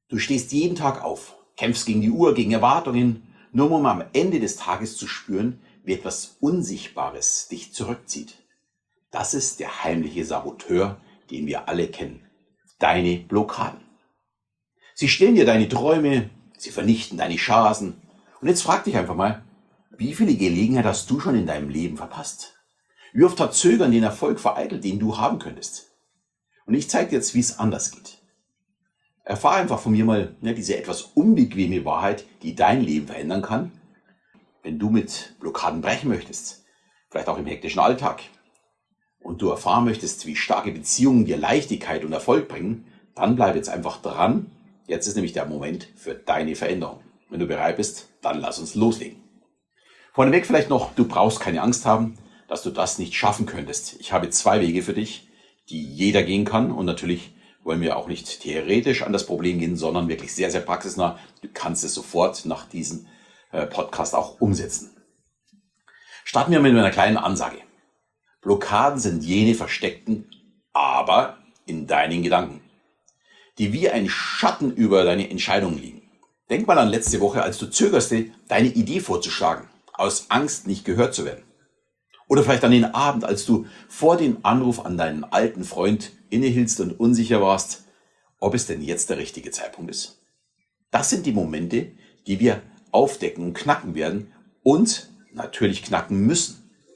Du stehst jeden Tag auf, kämpfst gegen die Uhr, gegen Erwartungen, nur um am Ende des Tages zu spüren, wie etwas Unsichtbares dich zurückzieht. Das ist der heimliche Saboteur, den wir alle kennen. Deine Blockaden. Sie stehlen dir deine Träume, sie vernichten deine Chancen. Und jetzt frag dich einfach mal, wie viele Gelegenheiten hast du schon in deinem Leben verpasst? Wie oft hat Zögern den Erfolg vereitelt, den du haben könntest? Und ich zeige dir jetzt, wie es anders geht. Erfahre einfach von mir mal diese etwas unbequeme Wahrheit, die dein Leben verändern kann. Wenn du mit Blockaden brechen möchtest, vielleicht auch im hektischen Alltag, und du erfahren möchtest, wie starke Beziehungen dir Leichtigkeit und Erfolg bringen, dann bleib jetzt einfach dran. Jetzt ist nämlich der Moment für deine Veränderung. Wenn du bereit bist, dann lass uns loslegen. Vorneweg vielleicht noch, du brauchst keine Angst haben, dass du das nicht schaffen könntest. Ich habe 2 Wege für dich, die jeder gehen kann. Und natürlich wollen wir auch nicht theoretisch an das Problem gehen, sondern wirklich sehr, sehr praxisnah. Du kannst es sofort nach diesem Podcast auch umsetzen. Starten wir mit einer kleinen Ansage. Blockaden sind jene versteckten, aber in deinen Gedanken, die wie ein Schatten über deine Entscheidungen liegen. Denk mal an letzte Woche, als du zögerste, deine Idee vorzuschlagen, aus Angst nicht gehört zu werden. Oder vielleicht an den Abend, als du vor dem Anruf an deinen alten Freund innehieltst und unsicher warst, ob es denn jetzt der richtige Zeitpunkt ist. Das sind die Momente, die wir aufdecken und knacken werden und natürlich knacken müssen.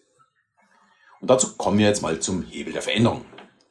Und dazu kommen wir jetzt mal zum Hebel der Veränderung.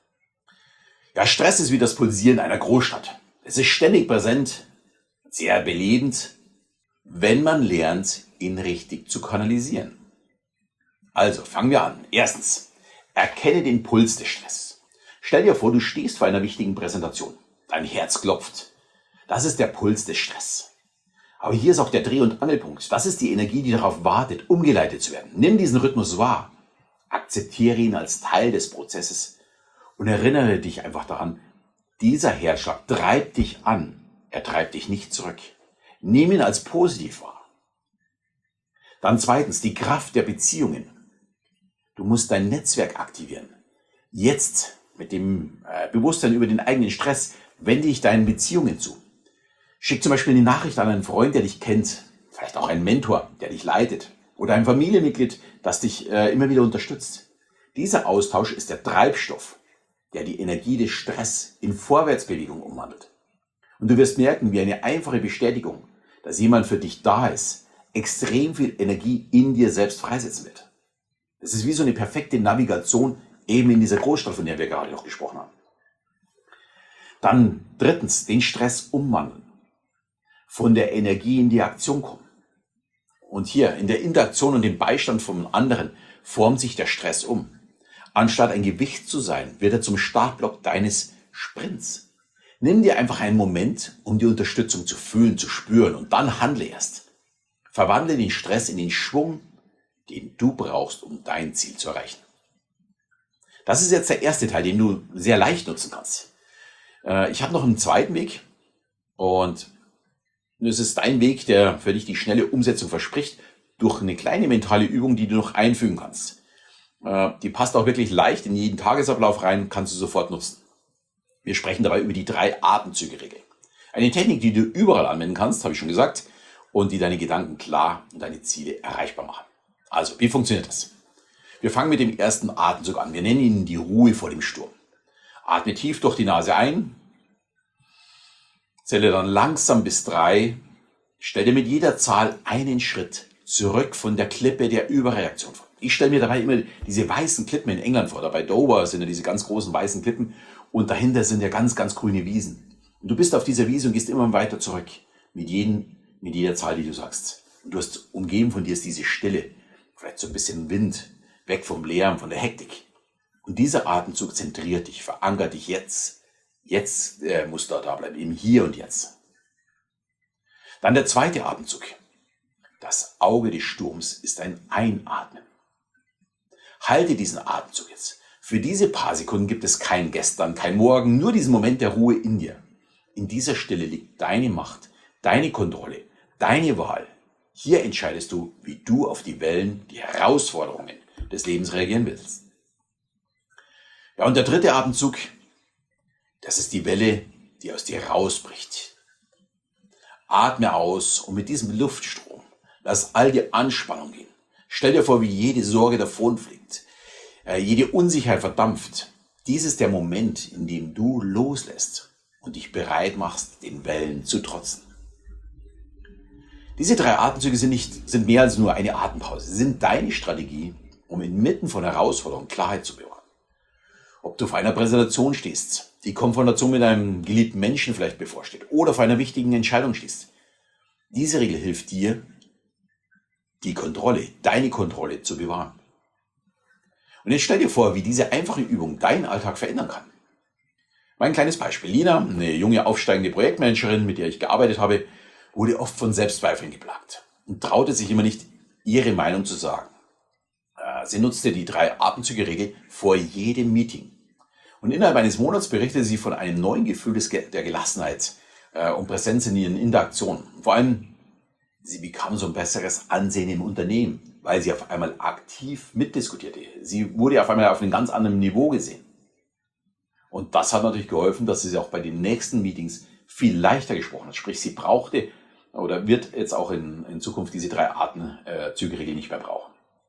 Ja, Stress ist wie das Pulsieren einer Großstadt. Es ist ständig präsent, sehr belebend, wenn man lernt, ihn richtig zu kanalisieren. Also, fangen wir an. Erstens, erkenne den Puls des Stress. Stell dir vor, du stehst vor einer wichtigen Präsentation. Dein Herz klopft. Das ist der Puls des Stress. Aber hier ist auch der Dreh- und Angelpunkt. Das ist die Energie, die darauf wartet, umgeleitet zu werden. Nimm diesen Rhythmus wahr. Akzeptiere ihn als Teil des Prozesses und erinnere dich einfach daran, dieser Herzschlag treibt dich an. Er treibt dich nicht zurück. Nimm ihn als positiv wahr. Dann zweitens, die Kraft der Beziehungen. Du musst dein Netzwerk aktivieren. Jetzt mit dem Bewusstsein über den eigenen Stress wende dich deinen Beziehungen zu. Schick zum Beispiel eine Nachricht an einen Freund, der dich kennt, vielleicht auch einen Mentor, der dich leitet oder ein Familienmitglied, das dich immer wieder unterstützt. Dieser Austausch ist der Treibstoff, der die Energie des Stress in Vorwärtsbewegung umwandelt. Und du wirst merken, wie eine einfache Bestätigung, dass jemand für dich da ist, extrem viel Energie in dir selbst freisetzen wird. Es ist wie so eine perfekte Navigation eben in dieser Großstadt, von der wir gerade noch gesprochen haben. Dann drittens, den Stress umwandeln. Von der Energie in die Aktion kommen. Und hier in der Interaktion und dem Beistand von anderen formt sich der Stress um. Anstatt ein Gewicht zu sein, wird er zum Startblock deines Sprints. Nimm dir einfach einen Moment, um die Unterstützung zu fühlen, zu spüren und dann handle erst. Verwandle den Stress in den Schwung, den du brauchst, um dein Ziel zu erreichen. Das ist jetzt der erste Teil, den du sehr leicht nutzen kannst. Ich habe noch einen zweiten Weg und es ist dein Weg, der für dich die schnelle Umsetzung verspricht, durch eine kleine mentale Übung, die du noch einfügen kannst. Die passt auch wirklich leicht in jeden Tagesablauf rein, kannst du sofort nutzen. Wir sprechen dabei über die 3 Atemzüge-Regel. Eine Technik, die du überall anwenden kannst, habe ich schon gesagt, und die deine Gedanken klar und deine Ziele erreichbar machen. Also, wie funktioniert das? Wir fangen mit dem ersten Atemzug an. Wir nennen ihn die Ruhe vor dem Sturm. Atme tief durch die Nase ein, zähle dann langsam bis 3, stell dir mit jeder Zahl einen Schritt zurück von der Klippe der Überreaktion vor. Ich stelle mir dabei immer diese weißen Klippen in England vor. Da bei Dover sind ja diese ganz großen weißen Klippen und dahinter sind ja ganz, ganz grüne Wiesen. Und du bist auf dieser Wiese und gehst immer weiter zurück mit jeder Zahl, die du sagst. Und du hast umgeben von dir ist diese Stille, vielleicht so ein bisschen Wind, weg vom Lärm, von der Hektik. Und dieser Atemzug zentriert dich, verankert dich jetzt. Jetzt musst du da bleiben, im Hier und Jetzt. Dann der zweite Atemzug. Das Auge des Sturms ist ein Einatmen. Halte diesen Atemzug jetzt. Für diese paar Sekunden gibt es kein Gestern, kein Morgen, nur diesen Moment der Ruhe in dir. In dieser Stille liegt deine Macht, deine Kontrolle, deine Wahl. Hier entscheidest du, wie du auf die Wellen, die Herausforderungen des Lebens reagieren willst. Ja, und der dritte Atemzug, das ist die Welle, die aus dir rausbricht. Atme aus und mit diesem Luftstrom lass all die Anspannung gehen. Stell dir vor, wie jede Sorge davonfliegt, jede Unsicherheit verdampft. Dies ist der Moment, in dem du loslässt und dich bereit machst, den Wellen zu trotzen. Diese 3 Atemzüge sind mehr als nur eine Atempause. Sie sind deine Strategie, um inmitten von Herausforderungen Klarheit zu bewahren. Ob du vor einer Präsentation stehst, die Konfrontation mit einem geliebten Menschen vielleicht bevorsteht oder vor einer wichtigen Entscheidung stehst. Diese Regel hilft dir, die Kontrolle, deine Kontrolle zu bewahren. Und jetzt stell dir vor, wie diese einfache Übung deinen Alltag verändern kann. Mein kleines Beispiel. Lina, eine junge aufsteigende Projektmanagerin, mit der ich gearbeitet habe, wurde oft von Selbstzweifeln geplagt und traute sich immer nicht, ihre Meinung zu sagen. Sie nutzte die 3 Atemzüge-Regel vor jedem Meeting. Und innerhalb eines Monats berichtete sie von einem neuen Gefühl der Gelassenheit und Präsenz in ihren Interaktionen. Vor allem, sie bekam so ein besseres Ansehen im Unternehmen, weil sie auf einmal aktiv mitdiskutierte. Sie wurde auf einmal auf einem ganz anderen Niveau gesehen. Und das hat natürlich geholfen, dass sie auch bei den nächsten Meetings viel leichter gesprochen hat. Sprich, sie brauchte oder wird jetzt auch in Zukunft diese 3 Atemzüge-Regel nicht mehr brauchen.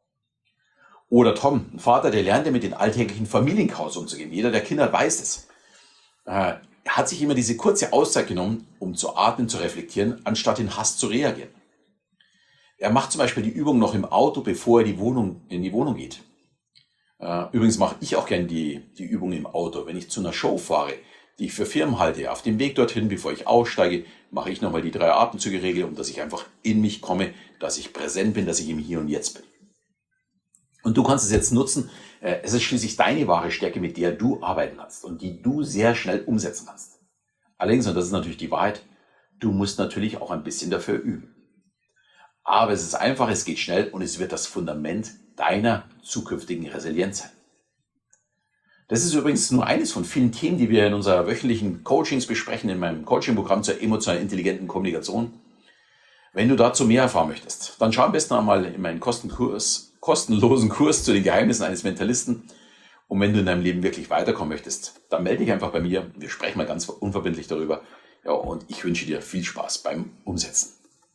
Oder Tom, ein Vater, der lernte mit den alltäglichen Familienchaos umzugehen. Jeder, der Kinder hat, weiß es. Er hat sich immer diese kurze Auszeit genommen, um zu atmen, zu reflektieren, anstatt in Hass zu reagieren. Er macht zum Beispiel die Übung noch im Auto, bevor er in die Wohnung geht. Übrigens mache ich auch gerne die Übung im Auto. Wenn ich zu einer Show fahre, die ich für Firmen halte, auf dem Weg dorthin, bevor ich aussteige, mache ich nochmal die 3 Atemzüge-Regel, um dass ich einfach in mich komme, dass ich präsent bin, dass ich im Hier und Jetzt bin. Und du kannst es jetzt nutzen. Es ist schließlich deine wahre Stärke, mit der du arbeiten kannst und die du sehr schnell umsetzen kannst. Allerdings, und das ist natürlich die Wahrheit, du musst natürlich auch ein bisschen dafür üben. Aber es ist einfach, es geht schnell und es wird das Fundament deiner zukünftigen Resilienz sein. Das ist übrigens nur eines von vielen Themen, die wir in unserer wöchentlichen Coachings besprechen, in meinem Coaching-Programm zur emotional intelligenten Kommunikation. Wenn du dazu mehr erfahren möchtest, dann schau am besten einmal in meinen kostenlosen Kurs zu den Geheimnissen eines Mentalisten. Und wenn du in deinem Leben wirklich weiterkommen möchtest, dann melde dich einfach bei mir. Wir sprechen mal ganz unverbindlich darüber. Ja, und ich wünsche dir viel Spaß beim Umsetzen.